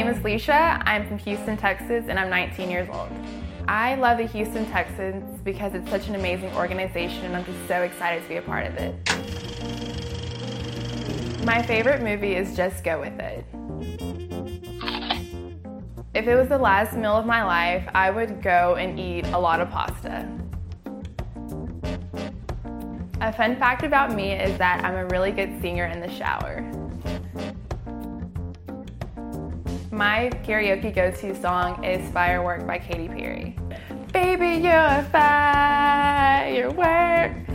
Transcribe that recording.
name is Leisha. I'm from Houston, Texas, and I'm 19 years old. I love the Houston Texans because it's such an amazing organization, and I'm just so excited to be a part of it. My favorite movie is Just Go With It. If it was the last meal of my life, I would go and eat a lot of pasta. A fun fact about me is that I'm a really good singer in the shower. My karaoke go-to song is Firework by Katy Perry. Baby, you're a firework.